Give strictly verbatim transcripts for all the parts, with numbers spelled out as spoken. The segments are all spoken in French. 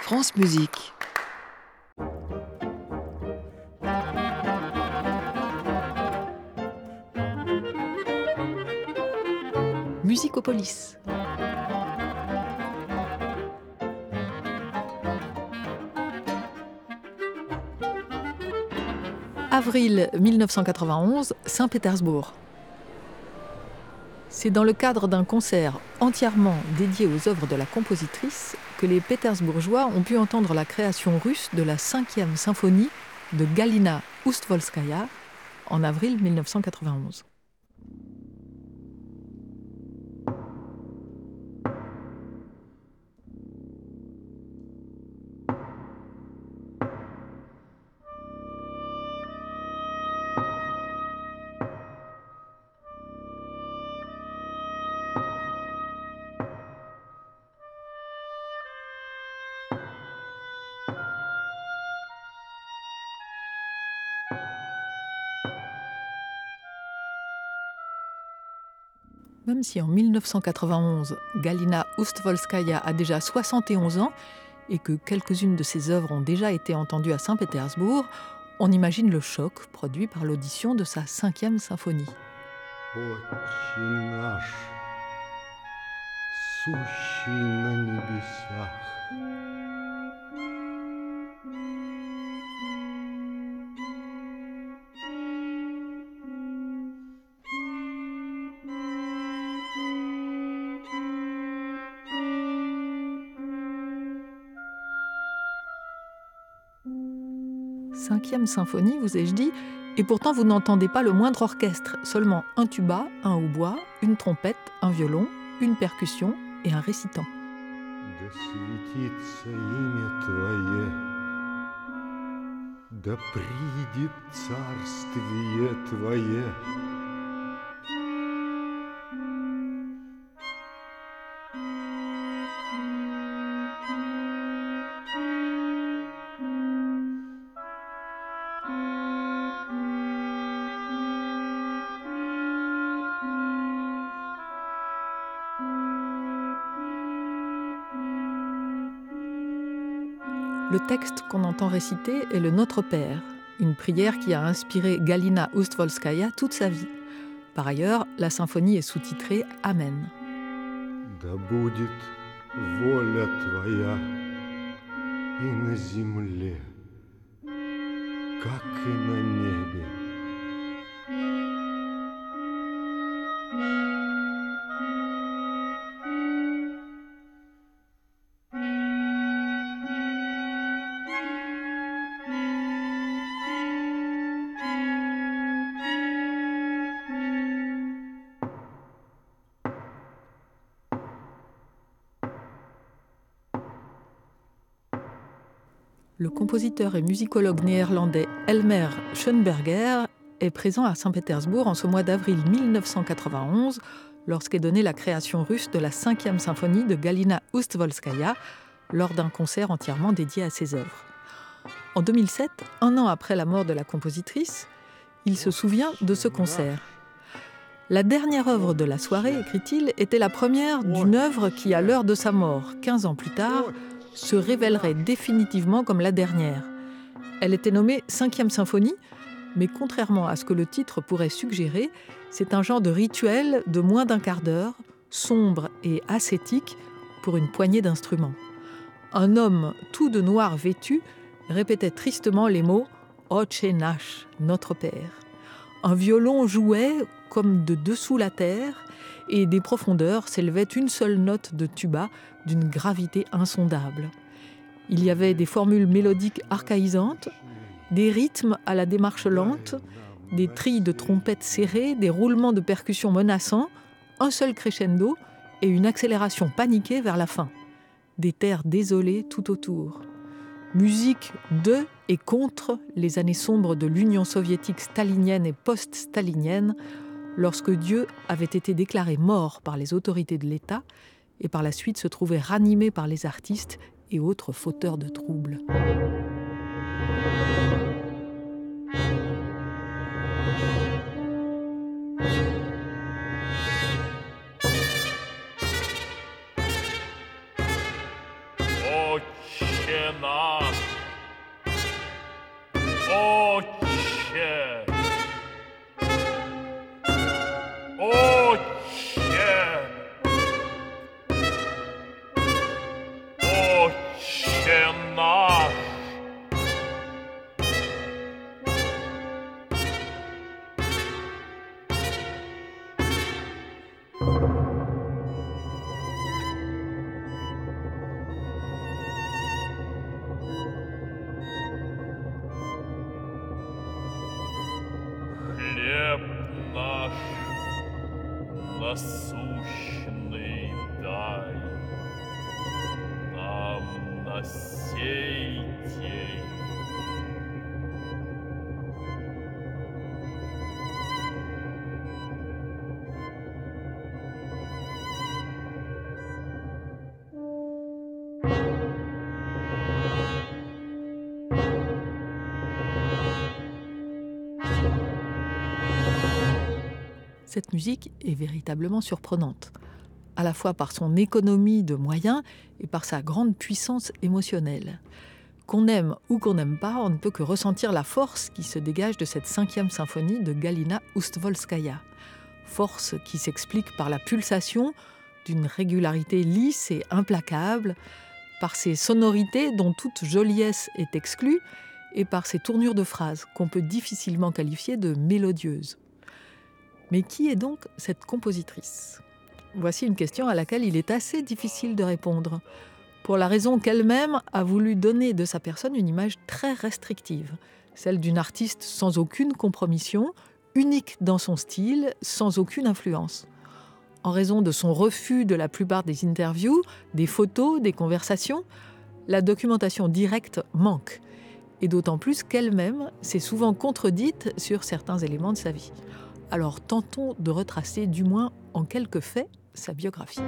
France Musique. Musicopolis. Avril mille neuf cent quatre-vingt-onze, Saint-Pétersbourg. C'est dans le cadre d'un concert entièrement dédié aux œuvres de la compositrice que les Pétersbourgeois ont pu entendre la création russe de la cinquième symphonie de Galina Ustvolskaïa en avril mille neuf cent quatre-vingt-onze. Même si en mille neuf cent quatre-vingt-onze, Galina Ustvolskaïa a déjà soixante et onze ans et que quelques-unes de ses œuvres ont déjà été entendues à Saint-Pétersbourg, on imagine le choc produit par l'audition de sa cinquième symphonie. Отче наш, сущий на небесах. Cinquième symphonie, vous ai-je dit, et pourtant vous n'entendez pas le moindre orchestre, seulement un tuba, un hautbois, une trompette, un violon, une percussion et un récitant. Да светится имя Твое, да придет царствие Твое. Le texte qu'on entend réciter est le Notre Père, une prière qui a inspiré Galina Ustvolskaïa toute sa vie. Par ailleurs, la symphonie est sous-titrée Amen. Да будет воля Твоя и на земле, как и на небе. Le compositeur et musicologue néerlandais Elmer Schoenberger est présent à Saint-Pétersbourg en ce mois d'avril mille neuf cent quatre-vingt-onze, lorsqu'est donnée la création russe de la cinquième symphonie de Galina Ustvolskaïa, lors d'un concert entièrement dédié à ses œuvres. En deux mille sept, un an après la mort de la compositrice, il se souvient de ce concert. La dernière œuvre de la soirée, écrit-il, était la première d'une œuvre qui, à l'heure de sa mort, quinze ans plus tard, se révélerait définitivement comme la dernière. Elle était nommée cinquième symphonie, mais contrairement à ce que le titre pourrait suggérer, c'est un genre de rituel de moins d'un quart d'heure, sombre et ascétique, pour une poignée d'instruments. Un homme tout de noir vêtu répétait tristement les mots « Otche nash, notre Père ». Un violon jouait comme de dessous la terre, et des profondeurs s'élevait une seule note de tuba d'une gravité insondable. Il y avait des formules mélodiques archaïsantes, des rythmes à la démarche lente, des trilles de trompettes serrées, des roulements de percussions menaçants, un seul crescendo et une accélération paniquée vers la fin. Des terres désolées tout autour. Musique de et contre les années sombres de l'Union soviétique stalinienne et post-stalinienne, lorsque Dieu avait été déclaré mort par les autorités de l'État et par la suite se trouvait ranimé par les artistes et autres fauteurs de troubles. Отче Отче наш, Отче, Отче, Отче наш. Хлеб наш насущный дай нам на сей день. Cette musique est véritablement surprenante, à la fois par son économie de moyens et par sa grande puissance émotionnelle. Qu'on aime ou qu'on n'aime pas, on ne peut que ressentir la force qui se dégage de cette cinquième symphonie de Galina Ustvolskaya. Force qui s'explique par la pulsation d'une régularité lisse et implacable, par ses sonorités dont toute joliesse est exclue et par ses tournures de phrases qu'on peut difficilement qualifier de mélodieuses. Mais qui est donc cette compositrice ? Voici une question à laquelle il est assez difficile de répondre, pour la raison qu'elle-même a voulu donner de sa personne une image très restrictive, celle d'une artiste sans aucune compromission, unique dans son style, sans aucune influence. En raison de son refus de la plupart des interviews, des photos, des conversations, la documentation directe manque, et d'autant plus qu'elle-même s'est souvent contredite sur certains éléments de sa vie. Alors tentons de retracer, du moins en quelques faits, sa biographie.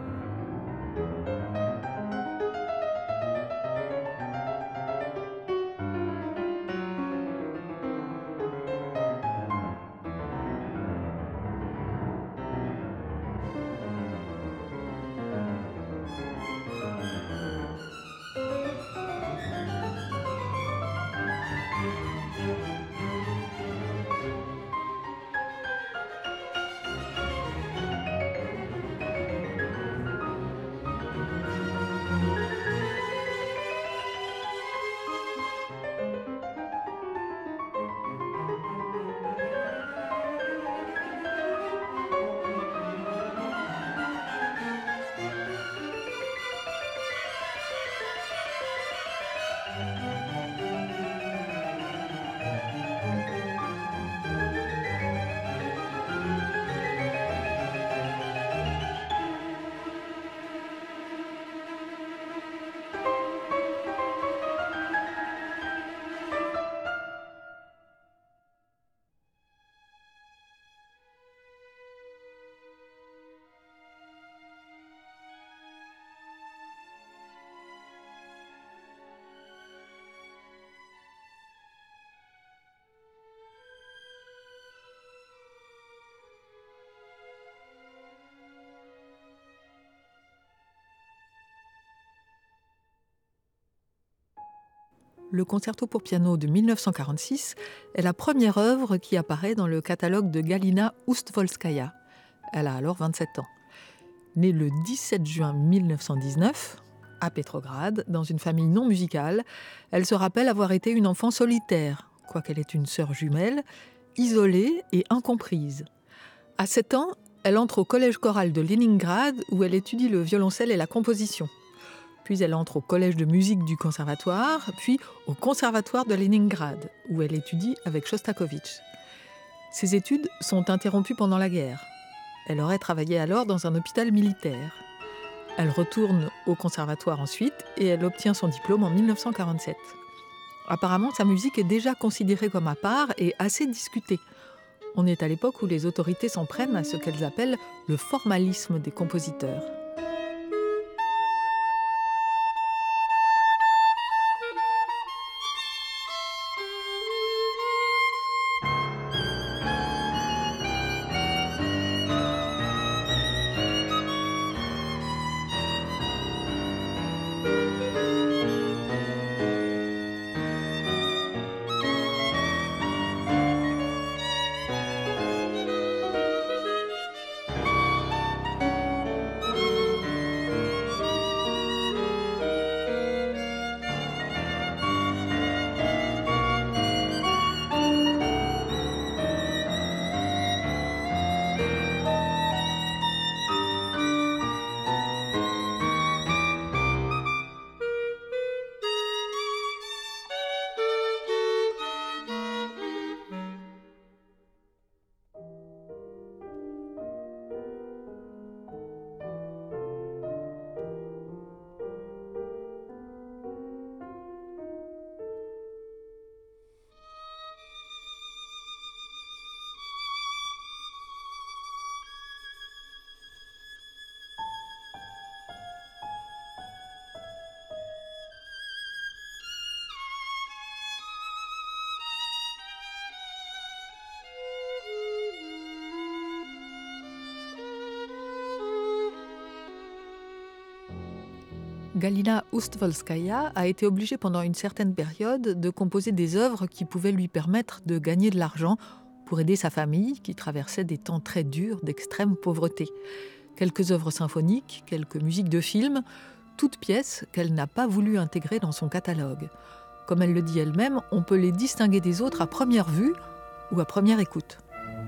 Le concerto pour piano de mille neuf cent quarante-six est la première œuvre qui apparaît dans le catalogue de Galina Ustvolskaya. Elle a alors vingt-sept ans. Née le dix-sept juin mille neuf cent dix-neuf, à Petrograd, dans une famille non musicale, elle se rappelle avoir été une enfant solitaire, quoiqu'elle ait une sœur jumelle, isolée et incomprise. À sept ans, elle entre au collège choral de Leningrad où elle étudie le violoncelle et la composition. Puis elle entre au collège de musique du conservatoire, puis au conservatoire de Leningrad, où elle étudie avec Shostakovich. Ses études sont interrompues pendant la guerre. Elle aurait travaillé alors dans un hôpital militaire. Elle retourne au conservatoire ensuite et elle obtient son diplôme en mille neuf cent quarante-sept. Apparemment, sa musique est déjà considérée comme à part et assez discutée. On est à l'époque où les autorités s'en prennent à ce qu'elles appellent le formalisme des compositeurs. Galina Ustvolskaya a été obligée pendant une certaine période de composer des œuvres qui pouvaient lui permettre de gagner de l'argent pour aider sa famille qui traversait des temps très durs d'extrême pauvreté. Quelques œuvres symphoniques, quelques musiques de films, toutes pièces qu'elle n'a pas voulu intégrer dans son catalogue. Comme elle le dit elle-même, on peut les distinguer des autres à première vue ou à première écoute.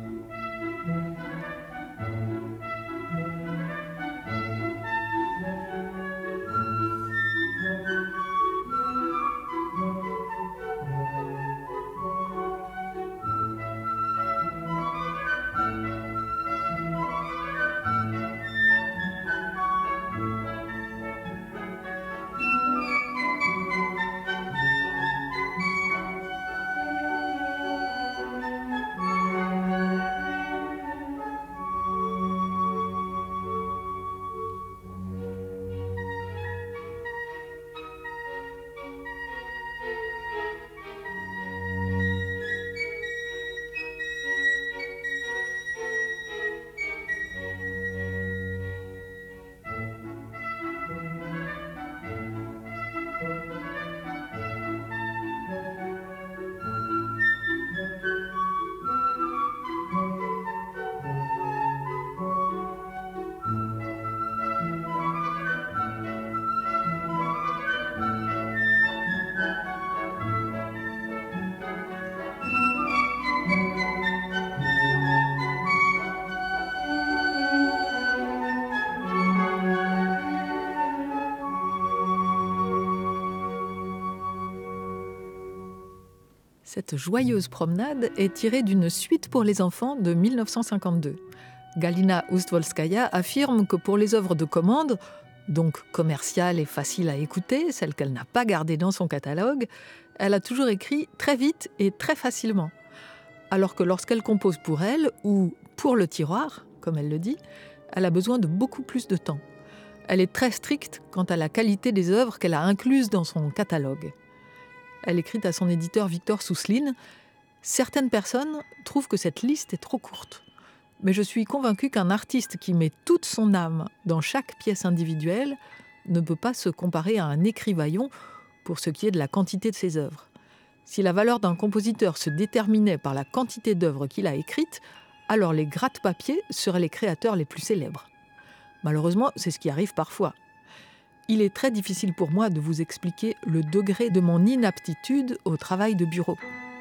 Cette joyeuse promenade est tirée d'une suite pour les enfants de mille neuf cent cinquante-deux. Galina Ustvolskaya affirme que pour les œuvres de commande, donc commerciales et faciles à écouter, celles qu'elle n'a pas gardées dans son catalogue, elle a toujours écrit très vite et très facilement. Alors que lorsqu'elle compose pour elle, ou pour le tiroir, comme elle le dit, elle a besoin de beaucoup plus de temps. Elle est très stricte quant à la qualité des œuvres qu'elle a incluses dans son catalogue. Elle écrit à son éditeur Victor Sousline « Certaines personnes trouvent que cette liste est trop courte. Mais je suis convaincue qu'un artiste qui met toute son âme dans chaque pièce individuelle ne peut pas se comparer à un écrivaillon pour ce qui est de la quantité de ses œuvres. Si la valeur d'un compositeur se déterminait par la quantité d'œuvres qu'il a écrites, alors les gratte-papiers seraient les créateurs les plus célèbres. Malheureusement, c'est ce qui arrive parfois. Il est très difficile pour moi de vous expliquer le degré de mon inaptitude au travail de bureau. »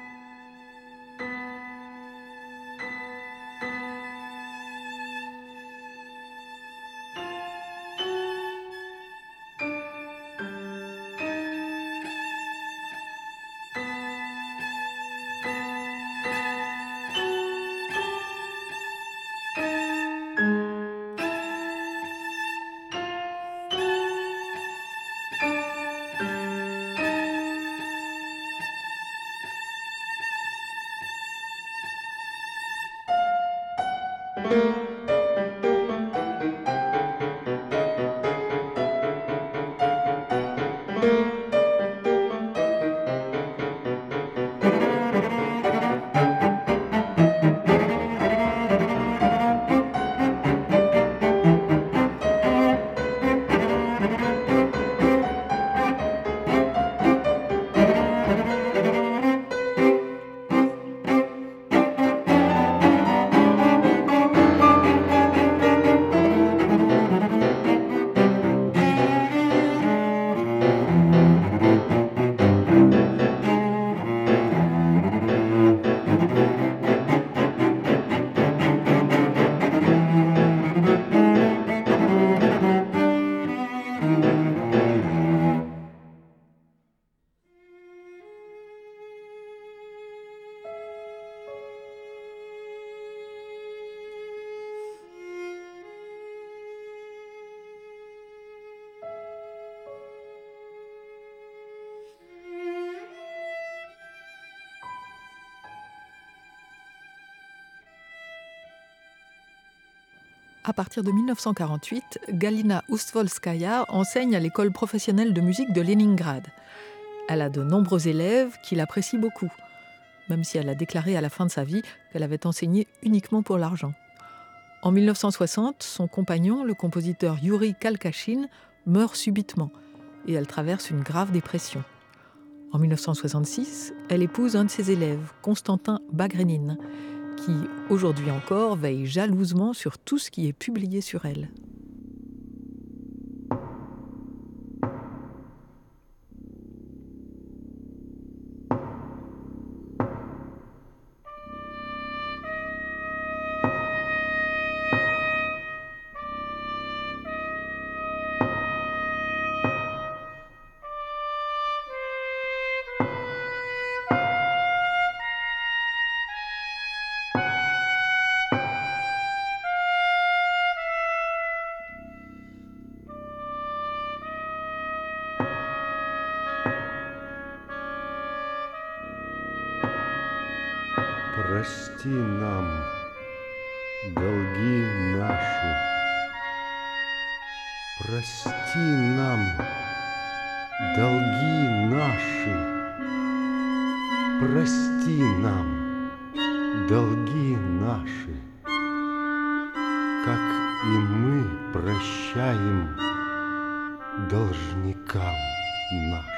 À partir de mille neuf cent quarante-huit, Galina Ustvolskaya enseigne à l'école professionnelle de musique de Leningrad. Elle a de nombreux élèves qui l'apprécient beaucoup, même si elle a déclaré à la fin de sa vie qu'elle avait enseigné uniquement pour l'argent. En mille neuf cent soixante, son compagnon, le compositeur Yuri Kalkashin, meurt subitement. et elle traverse une grave dépression. En mille neuf cent soixante-six, elle épouse un de ses élèves, Constantin Bagrénine, qui, aujourd'hui encore, veille jalousement sur tout ce qui est publié sur elle. Прости нам долги наши, прости нам долги наши, прости нам долги наши, как и мы прощаем должникам нашим.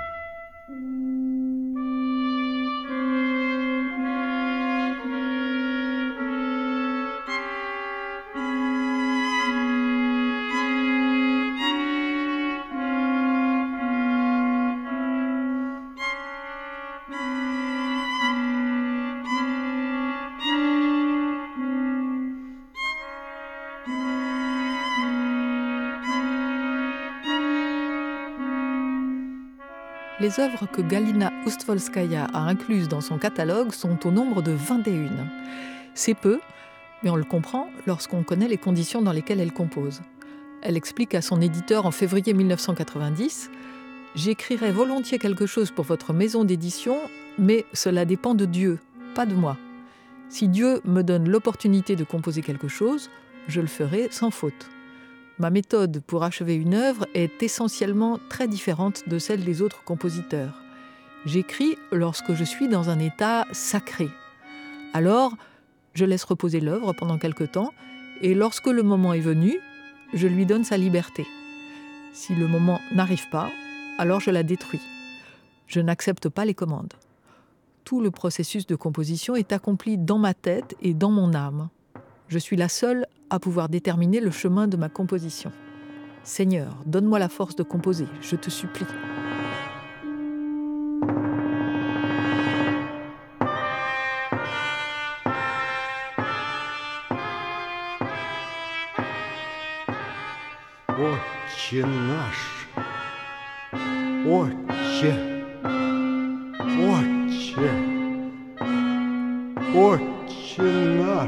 Les œuvres que Galina Ustvolskaya a incluses dans son catalogue sont au nombre de vingt et une. C'est peu, mais on le comprend lorsqu'on connaît les conditions dans lesquelles elle compose. Elle explique à son éditeur en février mille neuf cent quatre-vingt-dix « J'écrirai volontiers quelque chose pour votre maison d'édition, mais cela dépend de Dieu, pas de moi. Si Dieu me donne l'opportunité de composer quelque chose, je le ferai sans faute. Ma méthode pour achever une œuvre est essentiellement très différente de celle des autres compositeurs. J'écris lorsque je suis dans un état sacré. Alors, je laisse reposer l'œuvre pendant quelque temps et lorsque le moment est venu, je lui donne sa liberté. Si le moment n'arrive pas, alors je la détruis. Je n'accepte pas les commandes. Tout le processus de composition est accompli dans ma tête et dans mon âme. Je suis la seule à pouvoir déterminer le chemin de ma composition. Seigneur, donne-moi la force de composer, je te supplie. Отче наш, Отче, Отче, Отче наш.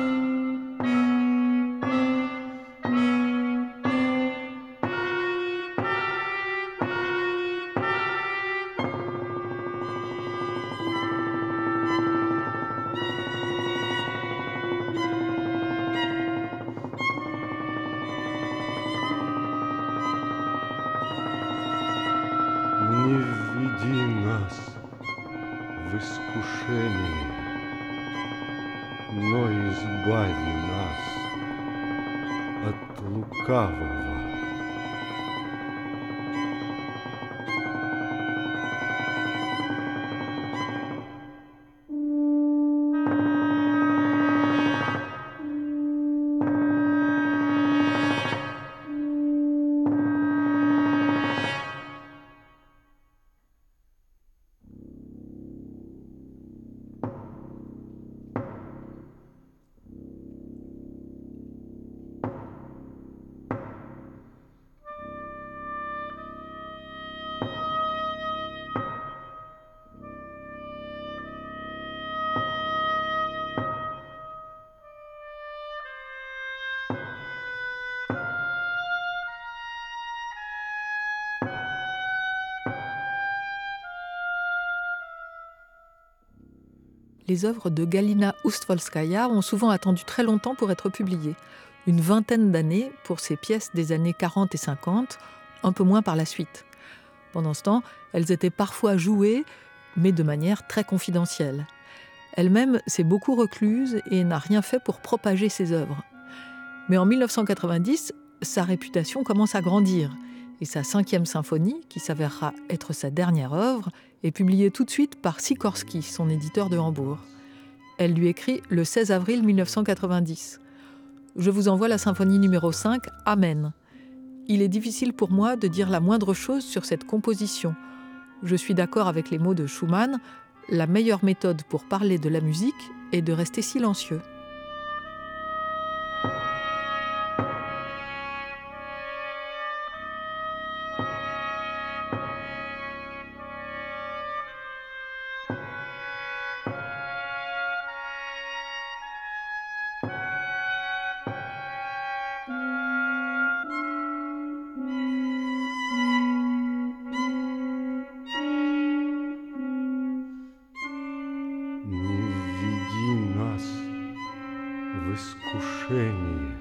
Не введи нас в искушение, но избави нас от лукавого. Les œuvres de Galina Ustvolskaya ont souvent attendu très longtemps pour être publiées. Une vingtaine d'années pour ses pièces des années quarante et cinquante, un peu moins par la suite. Pendant ce temps, elles étaient parfois jouées, mais de manière très confidentielle. Elle-même s'est beaucoup recluse et n'a rien fait pour propager ses œuvres. Mais en mille neuf cent quatre-vingt-dix, sa réputation commence à grandir Et sa cinquième symphonie, qui s'avérera être sa dernière œuvre, est publiée tout de suite par Sikorsky, son éditeur de Hambourg. Elle lui écrit le seize avril mille neuf cent quatre-vingt-dix. « Je vous envoie la symphonie numéro cinq, Amen. Il est difficile pour moi de dire la moindre chose sur cette composition. Je suis d'accord avec les mots de Schumann, la meilleure méthode pour parler de la musique est de rester silencieux. » В искушение,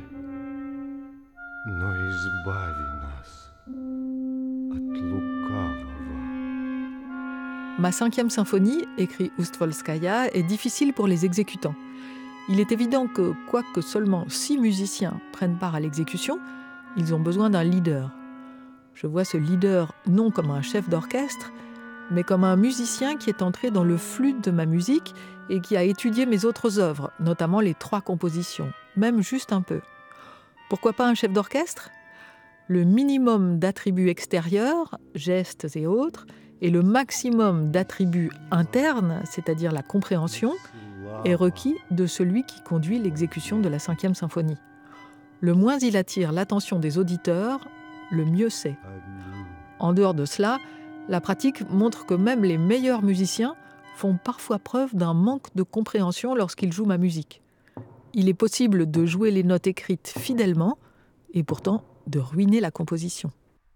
но избави нас от лукавого. Ma cinquième symphonie, écrit Ustvolskaya, est difficile pour les exécutants. Il est évident que, quoique seulement six musiciens prennent part à l'exécution, ils ont besoin d'un leader. Je vois ce leader non comme un chef d'orchestre, mais comme un musicien qui est entré dans le flux de ma musique et qui a étudié mes autres œuvres, notamment les trois compositions, même juste un peu. Pourquoi pas un chef d'orchestre ? Le minimum d'attributs extérieurs, gestes et autres, et le maximum d'attributs internes, c'est-à-dire la compréhension, est requis de celui qui conduit l'exécution de la cinquième symphonie. Le moins il attire l'attention des auditeurs, le mieux c'est. En dehors de cela, la pratique montre que même les meilleurs musiciens font parfois preuve d'un manque de compréhension lorsqu'ils jouent ma musique. Il est possible de jouer les notes écrites fidèlement et pourtant de ruiner la composition.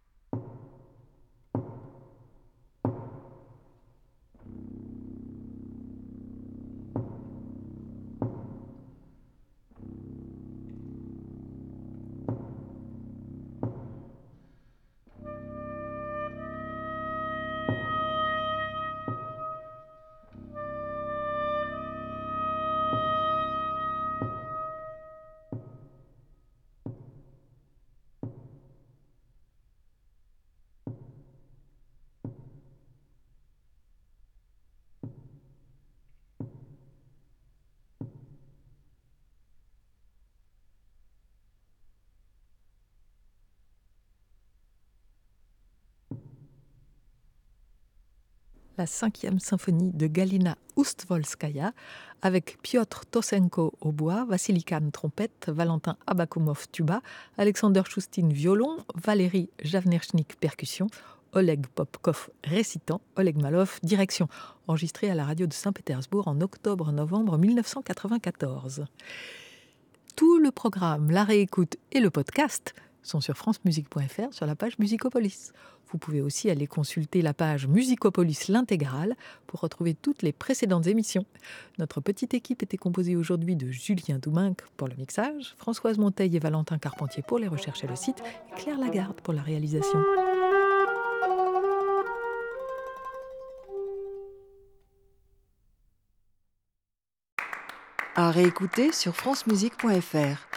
La cinquième symphonie de Galina Ustvolskaya, avec Piotr Tosenko au bois, Vassili Khan trompette, Valentin Abakoumov tuba, Alexander Choustin violon, Valérie Javnerchnik percussion, Oleg Popkov récitant, Oleg Malov direction, enregistré à la radio de Saint-Pétersbourg en octobre-novembre mille neuf cent quatre-vingt-quatorze. Tout le programme, la réécoute et le podcast sont sur francemusique point f r sur la page Musicopolis. Vous pouvez aussi aller consulter la page Musicopolis l'intégrale pour retrouver toutes les précédentes émissions. Notre petite équipe était composée aujourd'hui de Julien Douminc pour le mixage, Françoise Monteil et Valentin Carpentier pour les recherches et le site, et Claire Lagarde pour la réalisation. À réécouter sur francemusique point f r.